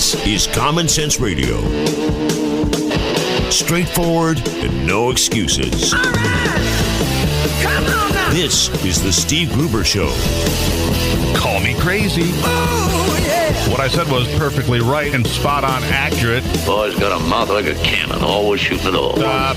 This is Common Sense Radio. Straightforward and no excuses. All right. Come on now. This is the Steve Gruber Show. Call me crazy. Oh, yeah. What I said was perfectly right and spot on accurate. Boy's got a mouth like a cannon, always shooting it all. Stop.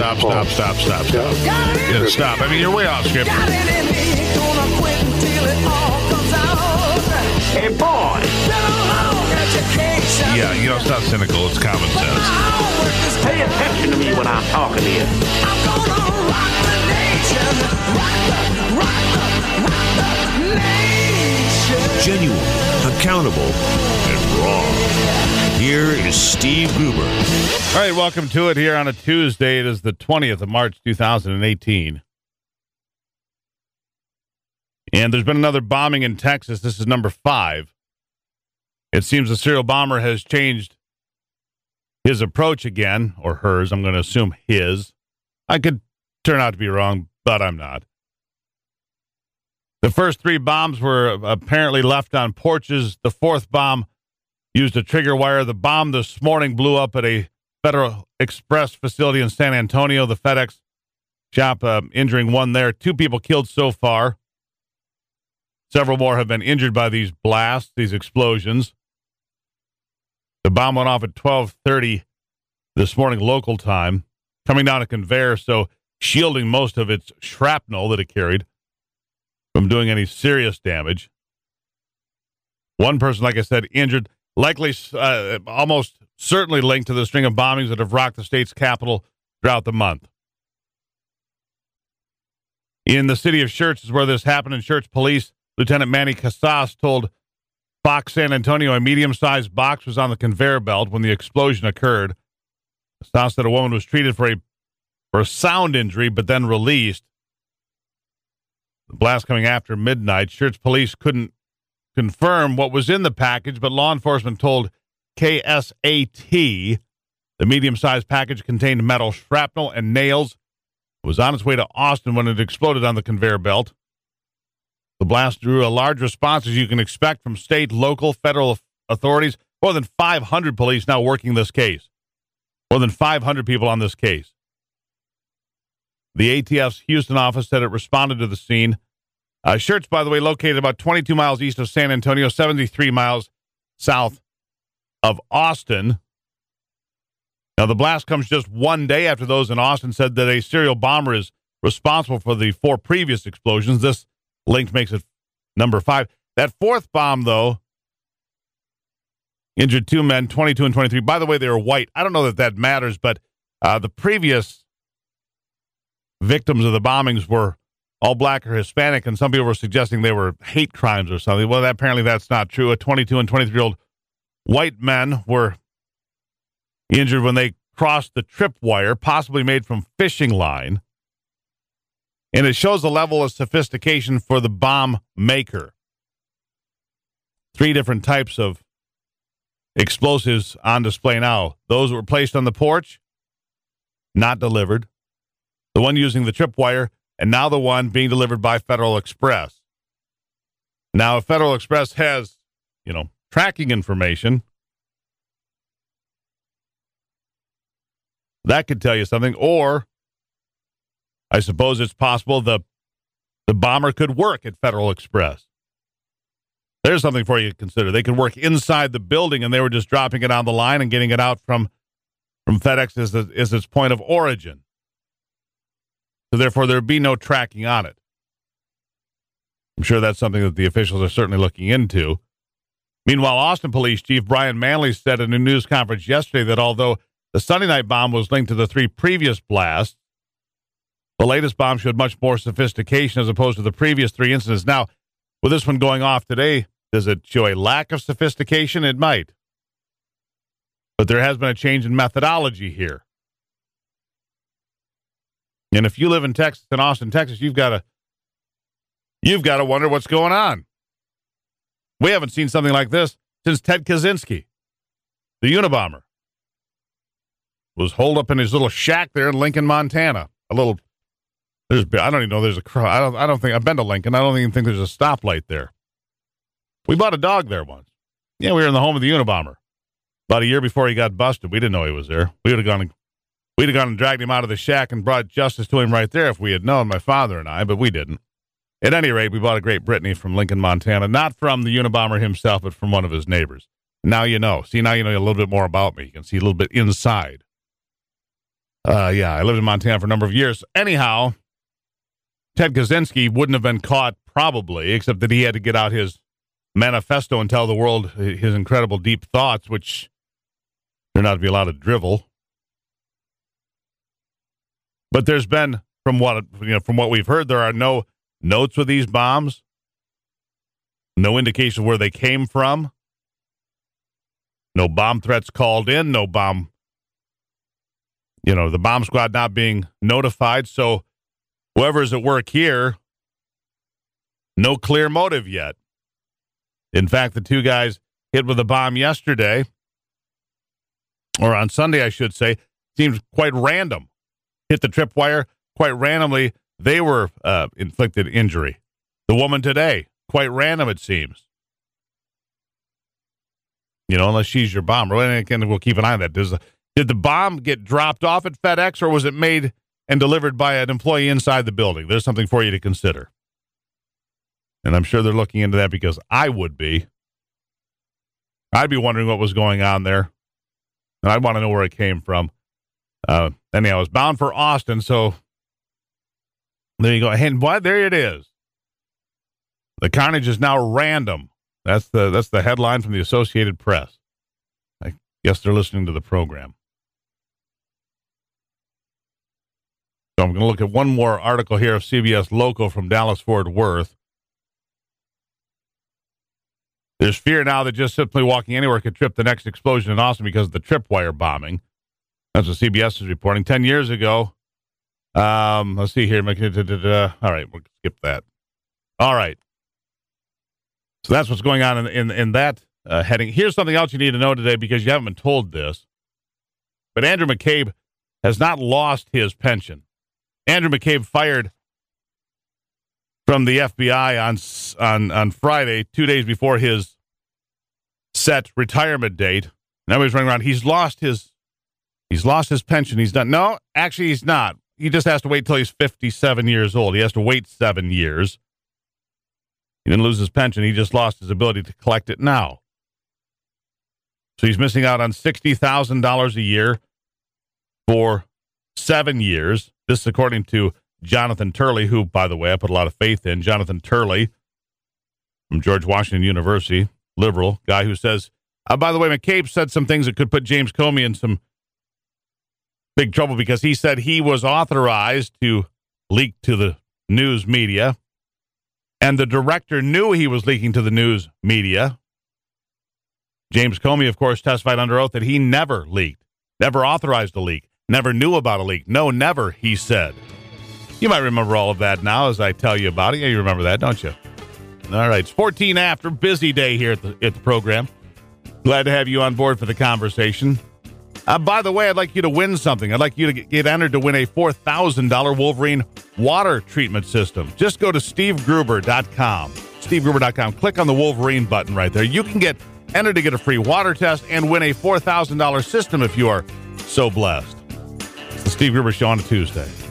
Yeah, stop. I mean, you're way off script. Got it in me. Gonna quit until it all comes out. Hey, boy. Been a long education. Yeah, you know, it's not cynical. It's common sense. Pay attention to me when I'm talking to you. I'm gonna rock the nation. Rock the nation. Genuine, accountable, and raw. Here is Steve Gruber. All right, welcome to it here on a Tuesday. It is the 20th of March, 2018. And there's been another bombing in Texas. This is number 5. It seems the serial bomber has changed his approach again, or hers. I'm going to assume his. I could turn out to be wrong, but I'm not. The first 3 bombs were apparently left on porches. The 4th bomb used a trigger wire. The bomb this morning blew up at a Federal Express facility in San Antonio, the FedEx shop, injuring 1 there. 2 people killed so far. Several more have been injured by these blasts, these explosions. The bomb went off at 12:30 this morning local time, coming down a conveyor, so shielding most of its shrapnel that it carried from doing any serious damage. 1 person, like I said, injured, likely almost certainly linked to the string of bombings that have rocked the state's capital throughout the month. In the city of Schertz is where this happened. In Schertz, police Lieutenant Manny Casas told Fox San Antonio a medium-sized box was on the conveyor belt when the explosion occurred. Casas said a woman was treated for a sound injury, but then released. The blast coming after midnight. Schertz police couldn't confirm what was in the package, but law enforcement told KSAT the medium-sized package contained metal shrapnel and nails. It was on its way to Austin when it exploded on the conveyor belt. The blast drew a large response, as you can expect, from state, local, federal authorities. More than 500 police now working this case. More than 500 people on this case. The ATF's Houston office said it responded to the scene. Schertz, by the way, located about 22 miles east of San Antonio, 73 miles south of Austin. Now, the blast comes just 1 day after those in Austin said that a serial bomber is responsible for the 4 previous explosions. This link makes it number 5. That 4th bomb, though, injured 2 men, 22 and 23. By the way, they were white. I don't know that matters, but the previous victims of the bombings were all black or Hispanic, and some people were suggesting they were hate crimes or something. Well, apparently that's not true. A 22 and 23-year-old white men were injured when they crossed the tripwire, possibly made from fishing line. And it shows the level of sophistication for the bomb maker. 3 different types of explosives on display now. Those that were placed on the porch, not delivered. The one using the tripwire, and now the one being delivered by Federal Express. Now, if Federal Express has, tracking information, that could tell you something. Or I suppose it's possible the bomber could work at Federal Express. There's something for you to consider. They could work inside the building, and they were just dropping it on the line and getting it out from FedEx as its point of origin. So therefore, there'd be no tracking on it. I'm sure that's something that the officials are certainly looking into. Meanwhile, Austin Police Chief Brian Manley said in a news conference yesterday that although the Sunday night bomb was linked to the 3 previous blasts, the latest bomb showed much more sophistication as opposed to the previous 3 incidents. Now, with this one going off today, does it show a lack of sophistication? It might. But there has been a change in methodology here. And if you live in Texas, in Austin, Texas, you've got to wonder what's going on. We haven't seen something like this since Ted Kaczynski, the Unabomber, was holed up in his little shack there in Lincoln, Montana. I don't even know there's I don't think I've been to Lincoln. I don't even think there's a stoplight there. We bought a dog there once. Yeah, we were in the home of the Unabomber. About a year before he got busted. We didn't know he was there. We'd have gone and dragged him out of the shack and brought justice to him right there if we had known, my father and I, but we didn't. At any rate, we bought a Great Brittany from Lincoln, Montana, not from the Unabomber himself, but from one of his neighbors. Now you know. See, now you know a little bit more about me. You can see a little bit inside. Yeah, I lived in Montana for a number of years. Anyhow, Ted Kaczynski wouldn't have been caught probably, except that he had to get out his manifesto and tell the world his incredible deep thoughts, which turned out to be a lot of drivel. But there's been, from what we've heard, there are no notes with these bombs, no indication where they came from, no bomb threats called in, no bomb, the bomb squad not being notified. So whoever's at work here, no clear motive yet. In fact, the two guys hit with a bomb yesterday, or on Sunday, I should say, seems quite random. Hit the tripwire quite randomly. They were inflicted injury. The woman today, quite random, it seems. Unless she's your bomber. And we'll keep an eye on that. Did the bomb get dropped off at FedEx, or was it made and delivered by an employee inside the building? There's something for you to consider. And I'm sure they're looking into that because I would be. I'd be wondering what was going on there. And I'd want to know where it came from. Anyhow, I was bound for Austin, so there you go. And boy, there it is. The carnage is now random. That's the headline from the Associated Press. I guess they're listening to the program. So I'm going to look at one more article here of CBS Local from Dallas-Fort Worth. There's fear now that just simply walking anywhere could trip the next explosion in Austin because of the tripwire bombing. That's what CBS is reporting. 10 years ago, let's see here. All right, we'll skip that. All right. So that's what's going on in that heading. Here's something else you need to know today because you haven't been told this. But Andrew McCabe has not lost his pension. Andrew McCabe fired from the FBI on Friday, 2 days before his set retirement date. Now he's running around. He's lost his pension. He's done. No, actually, he's not. He just has to wait till he's 57 years old. He has to wait 7 years. He didn't lose his pension. He just lost his ability to collect it now. So he's missing out on $60,000 a year for 7 years. This is according to Jonathan Turley, who, by the way, I put a lot of faith in. Jonathan Turley from George Washington University, liberal guy who says, by the way, McCabe said some things that could put James Comey in some big trouble because he said he was authorized to leak to the news media, and the director knew he was leaking to the news media. James Comey, of course, testified under oath that he never leaked, never authorized a leak, never knew about a leak. No, never, he said. You might remember all of that now as I tell you about it. Yeah, you remember that, don't you? All right, it's 14 after. Busy day here at the program. Glad to have you on board for the conversation. By the way, I'd like you to win something. I'd like you to get entered to win a $4,000 Wolverine water treatment system. Just go to SteveGruber.com. SteveGruber.com. Click on the Wolverine button right there. You can get entered to get a free water test and win a $4,000 system if you are so blessed. It's the Steve Gruber Show on a Tuesday.